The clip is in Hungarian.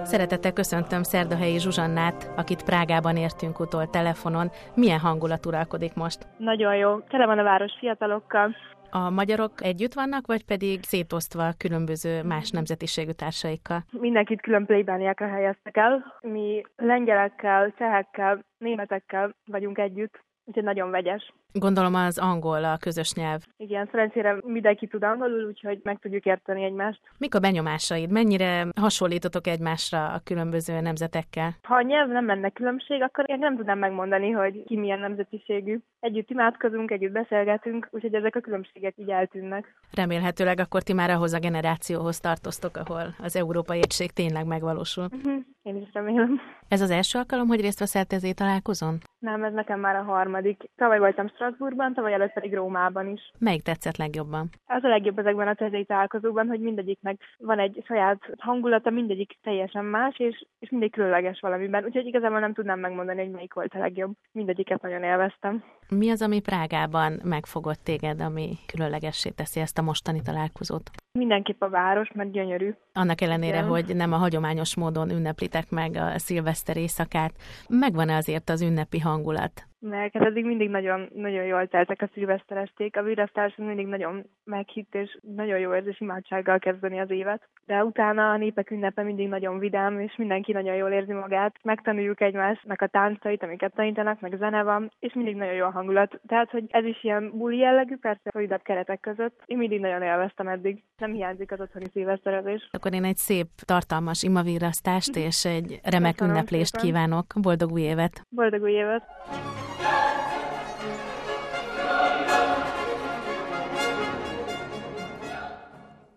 Szeretettel köszöntöm Szerdahelyi Zsuzsannát, akit Prágában értünk utol telefonon. Milyen hangulat uralkodik most? Nagyon jó. Tele van a város fiatalokkal. A magyarok együtt vannak, vagy pedig szétosztva különböző más nemzetiségű társaikkal? Mindenkit külön plébániákra helyeztek el. Mi lengyelekkel, csehekkel, németekkel vagyunk együtt, úgyhogy nagyon vegyes. Gondolom az angol a közös nyelv. Igen, szerencsére mindenki tud angolul, úgyhogy meg tudjuk érteni egymást. Mik a benyomásaid? Mennyire hasonlítotok egymásra a különböző nemzetekkel? Ha a nyelv nem lenne különbség, akkor én nem tudnám megmondani, hogy ki milyen nemzetiségű. Együtt imádkozunk, együtt beszélgetünk, úgyhogy ezek a különbségek így eltűnnek. Remélhetőleg akkor ti már ahhoz a generációhoz tartoztok, ahol az európai egység tényleg megvalósul. Én is remélem. Ez az első alkalom, hogy részt veszel te találkozón? Nem, ez nekem már a harmadik. Tavaly voltam Strasbourgban, tavaly előtt pedig Rómában is. Melyik tetszett legjobban? Az a legjobb ezekben a tezei találkozókban, hogy mindegyiknek van egy saját hangulata, mindegyik teljesen más, és mindig különleges valamiben. Úgyhogy igazából nem tudnám megmondani, hogy melyik volt a legjobb. Mindegyiket nagyon élveztem. Mi az, ami Prágában megfogott téged, ami különlegessé teszi ezt a mostani találkozót? Mindenképp a város, mert gyönyörű. Annak ellenére, hogy nem a hagyományos módon ünneplitek meg a szilveszter éjszakát, megvan-e azért az ünnepi hangulat? Mert eddig mindig nagyon, nagyon jól teltek a szilveszteresték. A virasztás mindig nagyon meghitt, és nagyon jó érzés imádsággal kezdeni az évet. De utána a népek ünnepe mindig nagyon vidám, és mindenki nagyon jól érzi magát. Megtanuljuk egymásnak a táncait, amiket tanítanak, meg zene van, és mindig nagyon jó a hangulat. Tehát, hogy ez is ilyen buli jellegű, persze szolidabb keretek között. Én mindig nagyon élveztem eddig. Nem hiányzik az otthoni szilveszterezés. Akkor én egy szép, tartalmas imavirasztást és egy remek ünneplést kívánok. Boldog új évet! Boldog új évet!